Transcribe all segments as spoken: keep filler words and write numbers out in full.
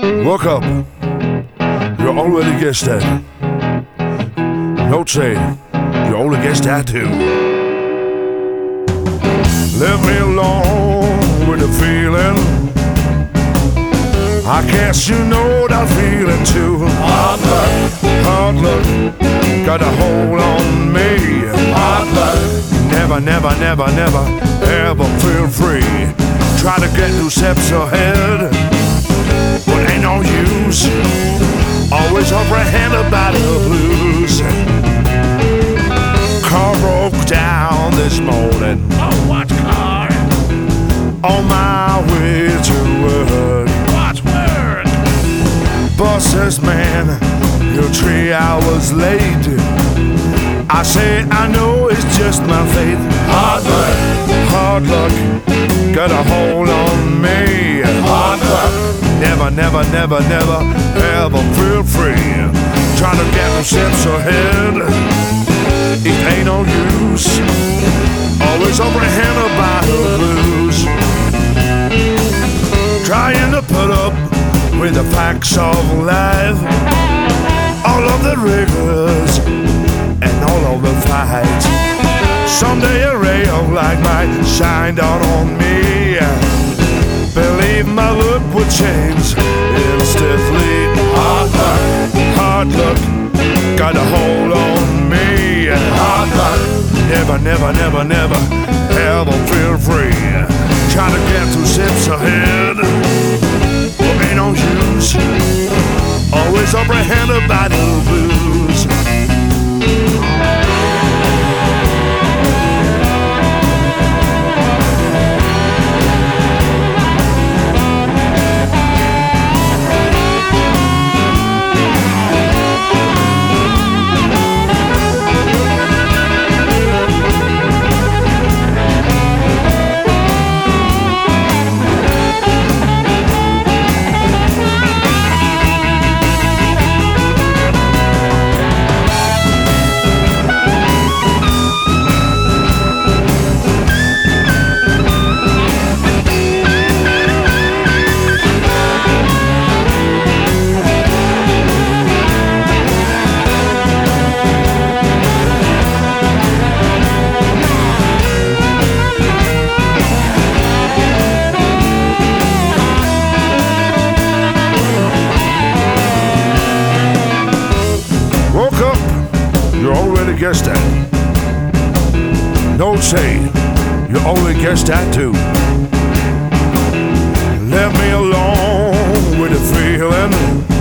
Woke up, you already guessed that. Don't say, you only guessed that too. Leave me alone with the feeling. I guess you know that feeling too. Hard luck, Hard luck, got a hold on me. hard luck, Never, never, never, never, ever feel free. Try to get two steps ahead, but ain't no use. Always apprehended by the blues. Car broke down this morning. oh what car, On my way to work. what word, Boss says, man, you're three hours late. I say, I know it's just my fate. hard luck, Hard luck, got a hold on me. hard luck, Never, never, never, never, ever feel free. Trying to get them steps ahead, it ain't no use. Always apprehended by the blues. Trying to put up with the facts of life, all of the rigors and all of the fights. Someday a ray of light might shine down on me. Believe my look would change instantly. hard luck, Hard luck, got a hold on me. hard luck, Never, never, never, never, ever feel free. Try to get two steps ahead, but ain't no use. Always apprehended by the blues. Guess that. Don't say you only guessed that too. Leave me alone with the feeling.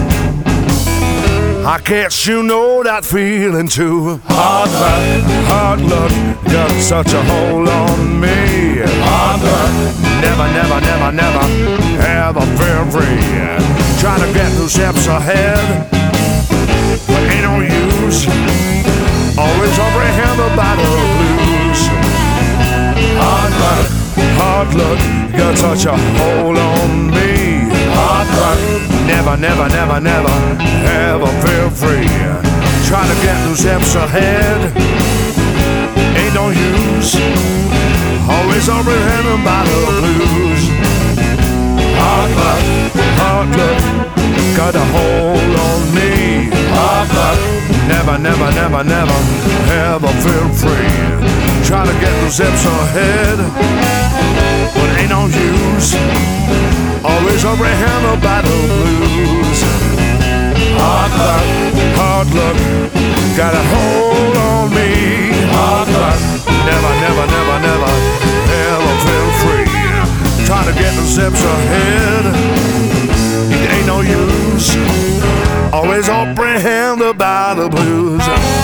I guess you know that feeling too. hard luck, Hard luck got such a hold on me. hard luck, Never, never, never, never ever feel free. Try to get two steps ahead, but ain't no use. Always apprehended by the blues. hard luck, Hard luck got such a hold on me. hard luck, Never, never, never, never ever feel free. Try to get two steps ahead, ain't no use. Always apprehended by the blues. hard luck, Hard luck got a hold on me. hard luck, Never, never, never, never ever feel free. Try to get those steps ahead, but ain't no use. Always apprehended by the blues. hard luck, Hard luck got a hold on me. hard luck, Never, never, never, never ever feel free. Try to get those steps ahead, it ain't no use. Always apprehended by the blues.